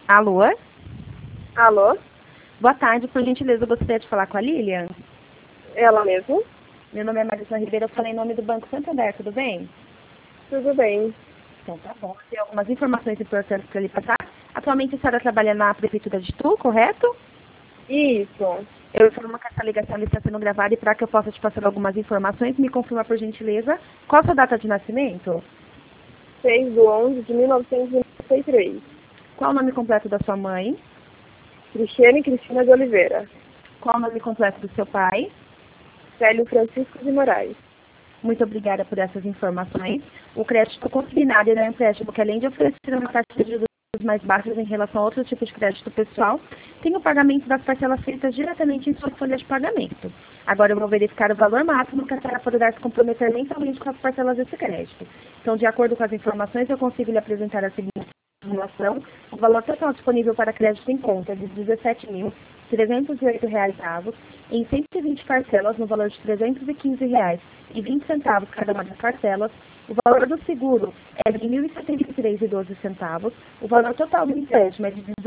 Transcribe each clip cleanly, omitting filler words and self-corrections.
Alô? Alô? Boa tarde, por gentileza, eu gostaria de falar com a Lilian. Ela mesmo? Meu nome é Marisa Ribeiro, eu falei em nome do Banco Santander, tudo bem? Tudo bem. Então tá bom. Tem algumas informações importantes para lhe passar. Atualmente a senhora trabalha na Prefeitura de Tu, correto? Isso. Eu informo que essa ligação está sendo gravada e para que eu possa te passar algumas informações, me confirma por gentileza qual a sua data de nascimento? 6/11/1993. Qual o nome completo da sua mãe? Cristiane Cristina de Oliveira. Qual o nome completo do seu pai? Célio Francisco de Moraes. Muito obrigada por essas informações. O crédito consignado é um empréstimo que, além de oferecer uma taxa de juros mais baixas em relação a outros tipos de crédito pessoal, tem o pagamento das parcelas feitas diretamente em sua folha de pagamento. Agora eu vou verificar o valor máximo que a senhora poderá se comprometer mensalmente com as parcelas desse crédito. Então, de acordo com as informações, eu consigo lhe apresentar a seguinte simulação. O valor total disponível para crédito em conta é de R$ 17.308 em 120 parcelas no valor de R$ 315,20 cada uma das parcelas. O valor do seguro é de R$ 1.073,12. O valor total do empréstimo é de R$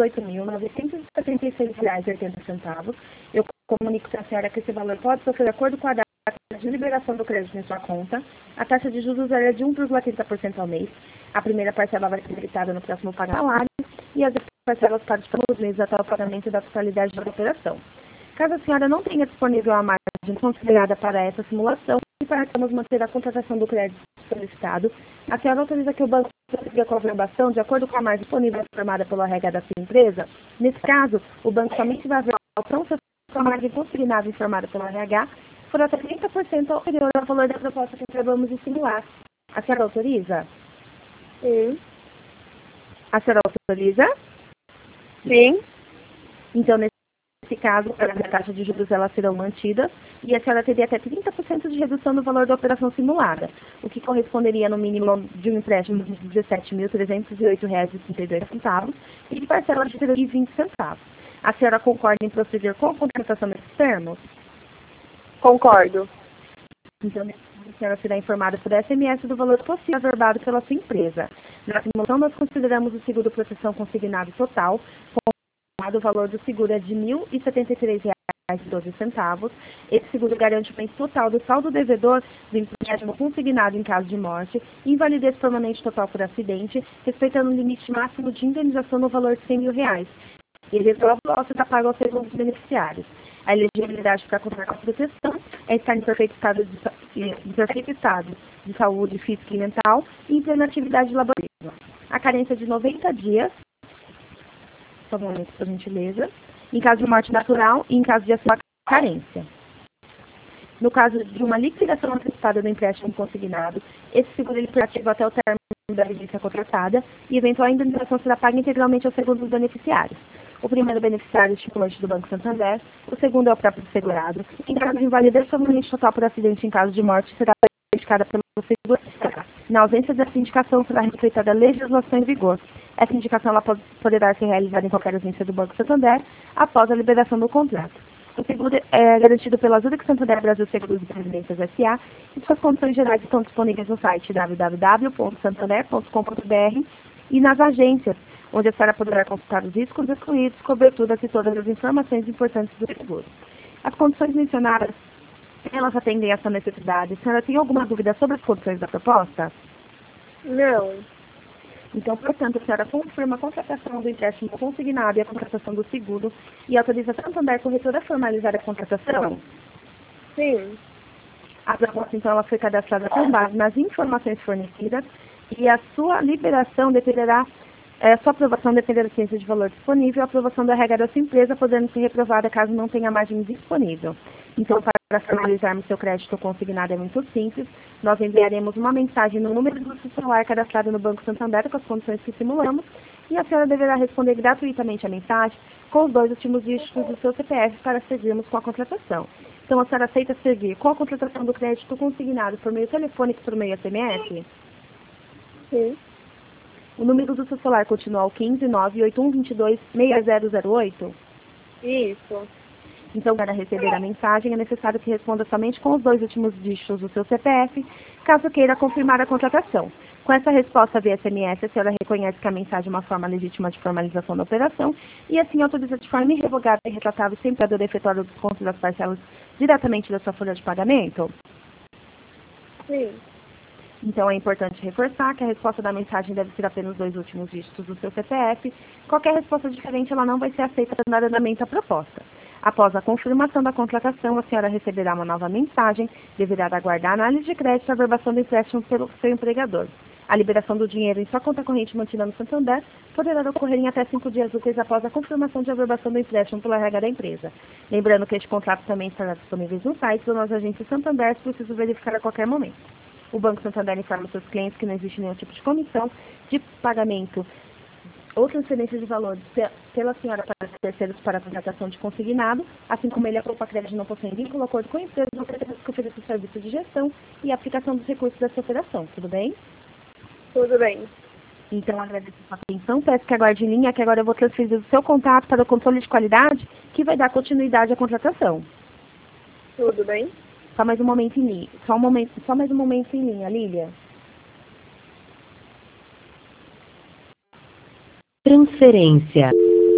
18.976,80. Eu comunico para a senhora que esse valor pode sofrer de acordo com a data de liberação do crédito em sua conta. A taxa de juros é de 1,30% ao mês. A primeira parcela vai ser debitada no próximo pagamento e as parcelas para os próximos meses até o pagamento da totalidade da operação. Caso a senhora não tenha disponível a margem considerada para essa simulação e para que manter a contratação do crédito solicitado, a senhora autoriza que o banco prossiga com a averbação de acordo com a margem disponível formada pelo RH da sua empresa. Nesse caso, o banco somente vai averbar a opção se a margem consignada informada pelo RH for até 30% ao superior ao valor da proposta que acabamos de simular. A senhora autoriza? Sim. A senhora autoriza? Sim. Então, nesse caso, a taxa de juros elas serão mantidas e a senhora teria até 30% de redução no valor da operação simulada, o que corresponderia no mínimo de um empréstimo de R$ 17.308,32 e de parcelas de R$ 20. A senhora concorda em proceder com a contratação nesses termos? Concordo. Então, a senhora será informada por SMS do valor possível averbado pela sua empresa. Na simulação, nós consideramos o seguro proteção consignado total, o valor do seguro é de R$ 1.073,12. Esse seguro garante o bem total do saldo devedor do empréstimo consignado em caso de morte, invalidez permanente total por acidente, respeitando o limite máximo de indenização no valor de R$ 100 mil. E resolve o lote da paga aos segundos beneficiários. A elegibilidade para contar com a proteção é estar em perfeito estado de saúde física e mental e em plena atividade laborativa. A carência de 90 dias, só um momento, por gentileza, em caso de morte natural e em caso de ação carência. No caso de uma liquidação antecipada do empréstimo consignado, esse seguro ele ativa até o término da vigência contratada e eventual indenização será paga integralmente aos segundos beneficiários. O primeiro beneficiário é o estipulante do Banco Santander, o segundo é o próprio segurado. Em caso de invalidez permanente total por acidente em caso de morte, será indicada pelo segurado. Na ausência dessa indicação, será respeitada a legislação em vigor. Essa indicação ela poderá ser realizada em qualquer agência do Banco Santander após a liberação do contrato. O seguro é garantido pela Zurich Santander Brasil Seguros e Previdências S.A. e suas condições gerais estão disponíveis no site www.santander.com.br e nas agências, onde a senhora poderá consultar os riscos excluídos, coberturas e todas as informações importantes do seguro. As condições mencionadas, elas atendem a sua necessidade. A senhora tem alguma dúvida sobre as condições da proposta? Não. Então, portanto, a senhora confirma a contratação do empréstimo consignado e a contratação do seguro e autoriza a Santander Corretora a formalizar a contratação? Sim. A proposta, então, ela foi cadastrada com base nas informações fornecidas e a sua liberação dependerá, sua aprovação dependerá da ciência de valor disponível e a aprovação da regra da sua empresa, podendo ser reprovada caso não tenha margem disponível. Então, para formalizarmos seu crédito consignado é muito simples. Nós enviaremos uma mensagem no número do seu celular cadastrado no Banco Santander com as condições que simulamos e a senhora deverá responder gratuitamente a mensagem com os 2 últimos dígitos do seu CPF para seguirmos com a contratação. Então, a senhora aceita seguir com a contratação do crédito consignado por meio telefônico e por meio SMS? Sim. O número do seu celular continua ao 15981226008? Isso. Então, para receber a mensagem, é necessário que responda somente com os 2 últimos dígitos do seu CPF, caso queira confirmar a contratação. Com essa resposta via SMS, a senhora reconhece que a mensagem é uma forma legítima de formalização da operação e assim autoriza de forma irrevogável e retratável sempre a efetuar o desconto das parcelas diretamente da sua folha de pagamento? Sim. Então, é importante reforçar que a resposta da mensagem deve ser apenas os 2 últimos dígitos do seu CPF. Qualquer resposta diferente, ela não vai ser aceita para dar andamento à proposta. Após a confirmação da contratação, a senhora receberá uma nova mensagem, deverá aguardar a análise de crédito e a averbação do empréstimo pelo seu empregador. A liberação do dinheiro em sua conta corrente mantida no Santander poderá ocorrer em até 5 dias úteis após a confirmação de averbação do empréstimo pela RH da empresa. Lembrando que este contrato também estará disponível no site ou nas agências Santander, se preciso verificar a qualquer momento. O Banco Santander informa seus clientes que não existe nenhum tipo de comissão de pagamento ou transferência de valores pela senhora para terceiros para a contratação de consignado, assim como ele, a Poupa Crédito, não possui vínculo, acordo com a empresa, não pretende que ofereça o serviço de gestão e aplicação dos recursos dessa operação. Tudo bem? Tudo bem. Então, agradeço a sua atenção, peço que aguarde em linha, que agora eu vou transferir o seu contato para o controle de qualidade, que vai dar continuidade à contratação. Tudo bem? Só mais um momento em linha. Só mais um momento em linha, Lília. Transferência.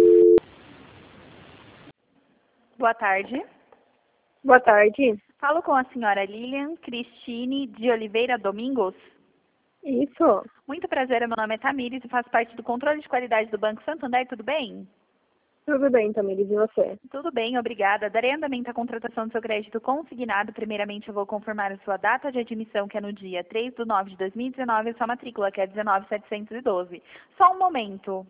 Boa tarde. Boa tarde. Falo com a senhora Lilian Cristine de Oliveira Domingos. Isso. Muito prazer, meu nome é Tamires e faço parte do controle de qualidade do Banco Santander, tudo bem? Tudo bem, Tamires, e você? Tudo bem, obrigada. Darei andamento à contratação do seu crédito consignado. Primeiramente, eu vou confirmar a sua data de admissão, que é no dia 3/9/2019, e sua matrícula, que é 19712. Só um momento.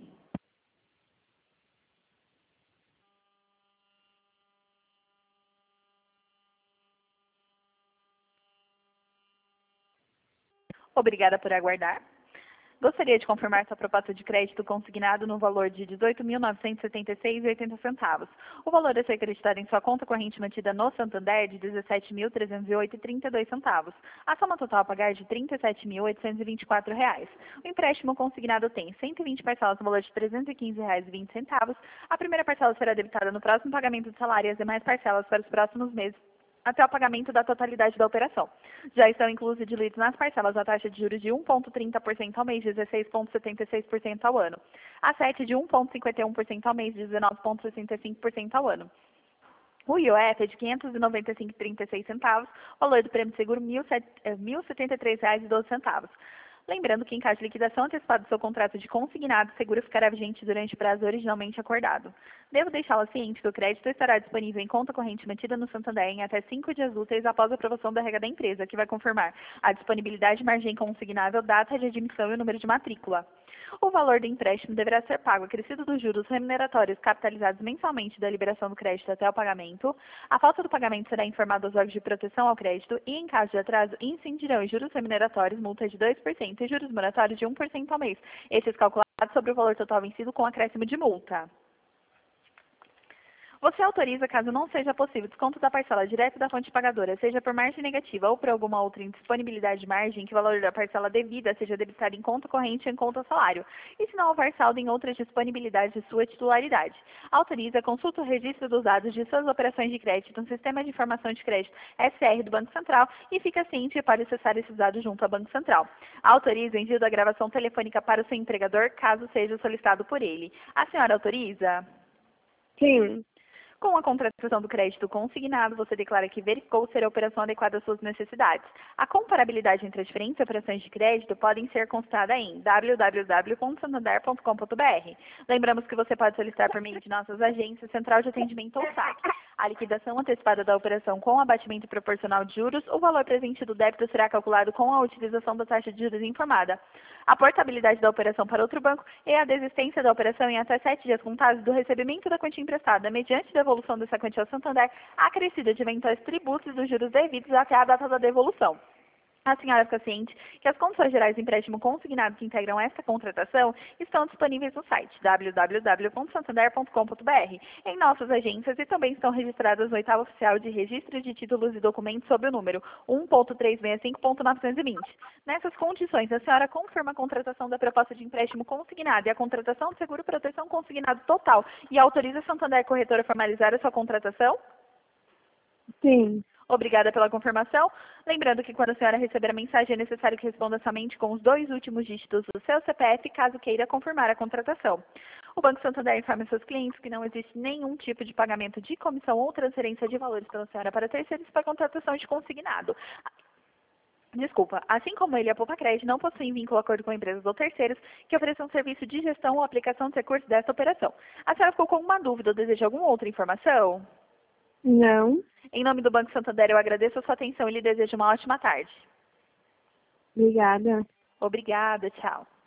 Obrigada por aguardar. Gostaria de confirmar sua proposta de crédito consignado no valor de R$ 18.976,80. O valor a ser acreditado em sua conta corrente mantida no Santander é de R$ 17.308,32. A soma total a pagar é de R$ 37.824. O empréstimo consignado tem 120 parcelas no valor de R$ 315,20. A primeira parcela será debitada no próximo pagamento do salário e as demais parcelas para os próximos meses, até o pagamento da totalidade da operação. Já estão inclusos e diluídos nas parcelas a taxa de juros de 1,30% ao mês, 16,76% ao ano. A 7 de 1,51% ao mês, 19,65% ao ano. O IOF é de R$ 595,36, o valor do prêmio de seguro R$ 1.073,12. Lembrando que, em caso de liquidação antecipada do seu contrato de consignado, o seguro ficará vigente durante o prazo originalmente acordado. Devo deixá-la ciente que o crédito estará disponível em conta corrente mantida no Santander em até 5 dias úteis após a aprovação da regra da empresa, que vai confirmar a disponibilidade de margem consignável, data de admissão e o número de matrícula. O valor do empréstimo deverá ser pago acrescido dos juros remuneratórios capitalizados mensalmente da liberação do crédito até o pagamento. A falta do pagamento será informada aos órgãos de proteção ao crédito e, em caso de atraso, incidirão os juros remuneratórios, multa de 2% e juros moratórios de 1% ao mês. Estes calculados sobre o valor total vencido com acréscimo de multa. Você autoriza, caso não seja possível, desconto da parcela direto da fonte pagadora, seja por margem negativa ou por alguma outra indisponibilidade de margem, que o valor da parcela devida seja debitado em conta corrente ou em conta salário, e se não houver saldo em outras disponibilidades de sua titularidade. Autoriza, consulta o registro dos dados de suas operações de crédito no Sistema de Informação de Crédito SR do Banco Central e fica ciente para acessar esses dados junto ao Banco Central. Autoriza o envio da gravação telefônica para o seu empregador, caso seja solicitado por ele. A senhora autoriza? Sim. Com a contratação do crédito consignado, você declara que verificou ser a operação adequada às suas necessidades. A comparabilidade entre as diferentes operações de crédito podem ser consultada em www.santander.com.br. Lembramos que você pode solicitar por meio de nossas agências, Central de Atendimento ou SAC. A liquidação antecipada da operação com abatimento proporcional de juros, o valor presente do débito será calculado com a utilização da taxa de juros informada. A portabilidade da operação para outro banco e a desistência da operação em até 7 dias contados do recebimento da quantia emprestada, mediante devolução dessa quantia ao Santander, acrescida de eventuais tributos dos juros devidos até a data da devolução. A senhora fica ciente que as condições gerais de empréstimo consignado que integram esta contratação estão disponíveis no site www.santander.com.br, em nossas agências e também estão registradas no oitavo oficial de registro de títulos e documentos sob o número 1.365.920. Nessas condições, a senhora confirma a contratação da proposta de empréstimo consignado e a contratação do seguro proteção consignado total e autoriza a Santander Corretora a formalizar a sua contratação? Sim. Obrigada pela confirmação. Lembrando que quando a senhora receber a mensagem, é necessário que responda somente com os 2 últimos dígitos do seu CPF, caso queira confirmar a contratação. O Banco Santander informa seus clientes que não existe nenhum tipo de pagamento de comissão ou transferência de valores pela senhora para terceiros para contratação de consignado. Desculpa, assim como ele, a Poupa Crédito não possuem vínculo acordo com empresas ou terceiros que ofereçam serviço de gestão ou aplicação de recursos desta operação. A senhora ficou com alguma dúvida ou deseja alguma outra informação? Não. Em nome do Banco Santander, eu agradeço a sua atenção e lhe desejo uma ótima tarde. Obrigada. Obrigada, tchau.